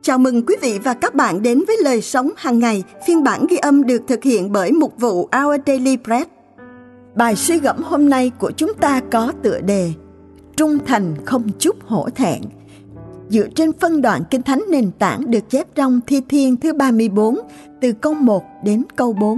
Chào mừng quý vị và các bạn đến với Lời Sống Hàng Ngày, phiên bản ghi âm được thực hiện bởi mục vụ Our Daily Bread. Bài suy gẫm hôm nay của chúng ta có tựa đề Trung thành không chút hổ thẹn, dựa trên phân đoạn Kinh Thánh nền tảng được chép trong Thi Thiên thứ 34, từ câu 1 đến câu 4.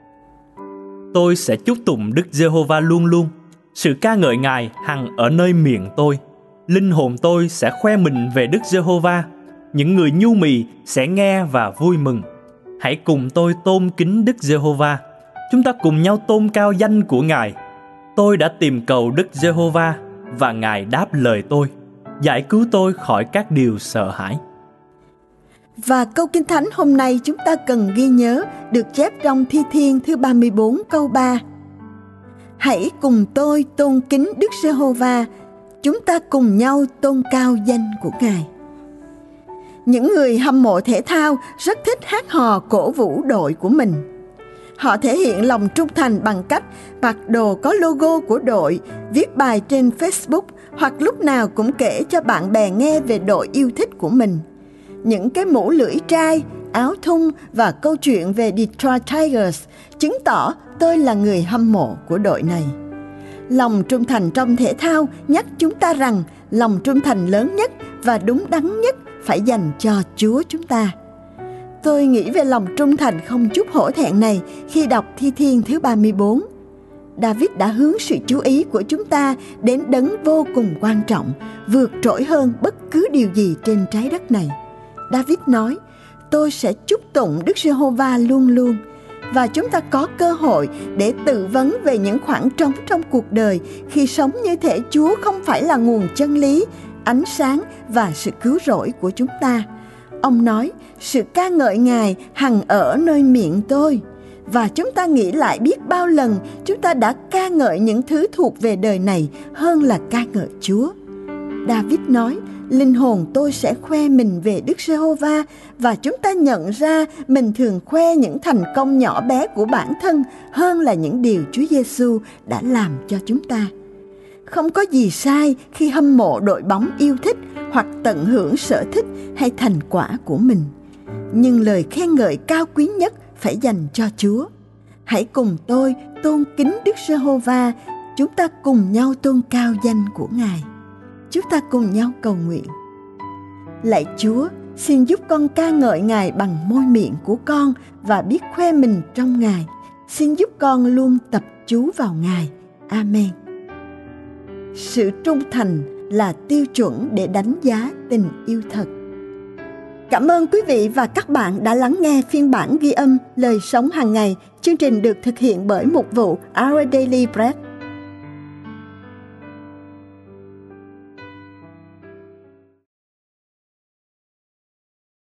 Tôi sẽ chúc tụng Đức Giê-hô-va luôn luôn, sự ca ngợi Ngài hằng ở nơi miệng tôi. Linh hồn tôi sẽ khoe mình về Đức Giê-hô-va, những người nhu mì sẽ nghe và vui mừng. Hãy cùng tôi tôn kính Đức Giê-hô-va, chúng ta cùng nhau tôn cao danh của Ngài. Tôi đã tìm cầu Đức Giê-hô-va và Ngài đáp lời tôi, giải cứu tôi khỏi các điều sợ hãi. Và câu Kinh Thánh hôm nay chúng ta cần ghi nhớ được chép trong Thi Thiên thứ 34 câu 3. Hãy cùng tôi tôn kính Đức Giê-hô-va, chúng ta cùng nhau tôn cao danh của Ngài. Những người hâm mộ thể thao rất thích hát hò cổ vũ đội của mình. Họ thể hiện lòng trung thành bằng cách mặc đồ có logo của đội, viết bài trên Facebook hoặc lúc nào cũng kể cho bạn bè nghe về đội yêu thích của mình. Những cái mũ lưỡi trai, áo thun và câu chuyện về Detroit Tigers chứng tỏ tôi là người hâm mộ của đội này. Lòng trung thành trong thể thao nhắc chúng ta rằng lòng trung thành lớn nhất và đúng đắn nhất phải dành cho Chúa chúng ta. Tôi nghĩ về lòng trung thành không chút hổ thẹn này khi đọc Thi Thiên thứ 34. David đã hướng sự chú ý của chúng ta đến đấng vô cùng quan trọng, vượt trội hơn bất cứ điều gì trên trái đất này. David nói, tôi sẽ chúc tụng Đức Giê-hô-va luôn luôn. Và chúng ta có cơ hội để tự vấn về những khoảng trống trong cuộc đời khi sống như thể Chúa không phải là nguồn chân lý, ánh sáng và sự cứu rỗi của chúng ta. Ông nói, sự ca ngợi Ngài hằng ở nơi miệng tôi. Và chúng ta nghĩ lại biết bao lần chúng ta đã ca ngợi những thứ thuộc về đời này hơn là ca ngợi Chúa. David nói, linh hồn tôi sẽ khoe mình về Đức Giê-hô-va, và chúng ta nhận ra mình thường khoe những thành công nhỏ bé của bản thân hơn là những điều Chúa Giêsu đã làm cho chúng ta. Không có gì sai khi hâm mộ đội bóng yêu thích hoặc tận hưởng sở thích hay thành quả của mình. Nhưng lời khen ngợi cao quý nhất phải dành cho Chúa. Hãy cùng tôi tôn kính Đức Giê-hô-va, chúng ta cùng nhau tôn cao danh của Ngài. Chúng ta cùng nhau cầu nguyện. Lạy Chúa, xin giúp con ca ngợi Ngài bằng môi miệng của con và biết khoe mình trong Ngài. Xin giúp con luôn tập chú vào Ngài. Amen. Sự trung thành là tiêu chuẩn để đánh giá tình yêu thật. Cảm ơn quý vị và các bạn đã lắng nghe phiên bản ghi âm Lời Sống Hàng Ngày. Chương trình được thực hiện bởi mục vụ Our Daily Bread.